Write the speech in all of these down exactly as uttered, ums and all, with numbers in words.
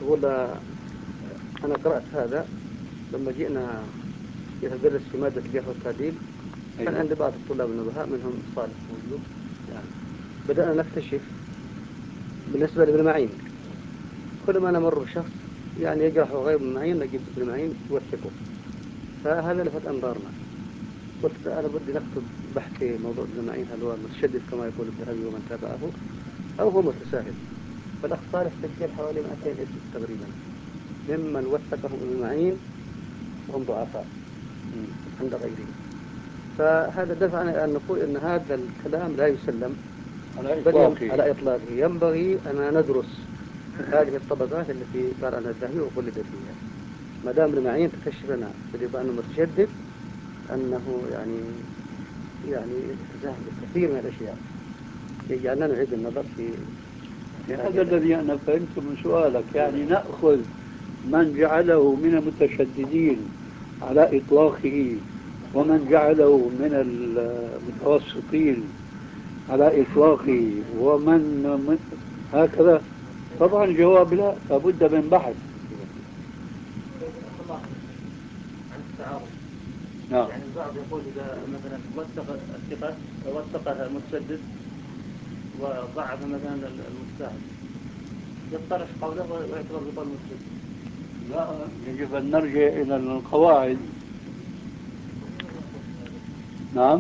تقول أنا قرأت هذا لما جئنا يتدرس في مادة الجرح والتعديل. كان أيوة. عند بعض الطلاب النبهاء منهم صالح موجود يعني بدأنا نكتشف بالنسبة لابن معين كل ما نمر بشخص يعني يجرح غير ابن معين نجيب ابن معين يوثقه، فهذا لفت أنظارنا. قلت أنا بدي نكتب بحث في موضوع ابن معين، هل هو متشدد كما يقول الذهبي ومن تابعه أو هو متساهل. فالأخ صالح سجل حوالي مئتين اسم تقريبا ممن وثقهم ابن معين وهم ضعفاء عند غيره. فهذا دفعنا أن نقول أن هذا الكلام لا يسلم على بل إطلاقه. على إطلاقه. ينبغي أن ندرس هذه الطبقات التي قال عنها الذهبي وقلد فيها. ما دام ابن معين تكشف لنا بالإضافة أنه متشدد أنه يعني يعني يتساهل بكثير من الأشياء يجعلنا نعيد النظر في هذا الذي أنا فهمته من سؤالك، يعني نأخذ من جعله من المتشددين على إطلاقه ومن جعله من المتوسطين على إطلاقه ومن هكذا. طبعا الجواب لا، لابد من بحث. عن التعارض. نعم. يعني البعض يقول إذا مثلا وثق الثقة وثقها المتشدد وضعف مثلا المتساهل يطرح قوله ويعتبر بقول المتشدد. لا، يجب أن نرجع إلى القواعد. نعم،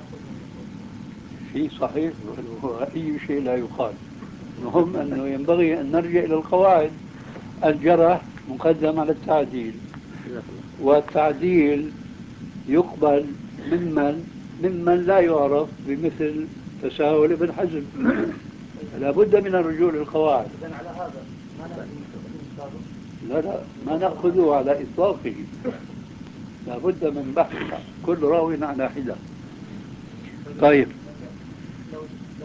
شيء صحيح وأي شيء لا يقال. المهم أنه ينبغي أن نرجع إلى القواعد. الجرح مقدم على التعديل، والتعديل يقبل ممن ممن لا يعرف بمثل تساهل ابن حزم. لا بد من الرجوع للقواعد. إذن على هذا ما لا لا، ما نأخذه على إطلاقه، لا بد من بحث كل راو على حدة. طيب، لو لو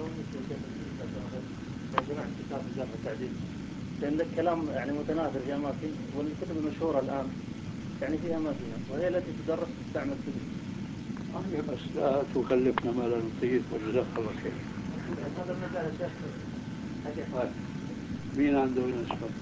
جمعت كتاب الجرح والتعديل لأن الكلام يعني متناثر في أماكن، والكتب المشهورة الآن يعني فيها ما فيها، وهي التي تدرس تستعمل كتب. بس لا تكلفنا ما لا نطيق، وجزاك الله خير. هذا المجال يا شيخ. مين عنده نسبة؟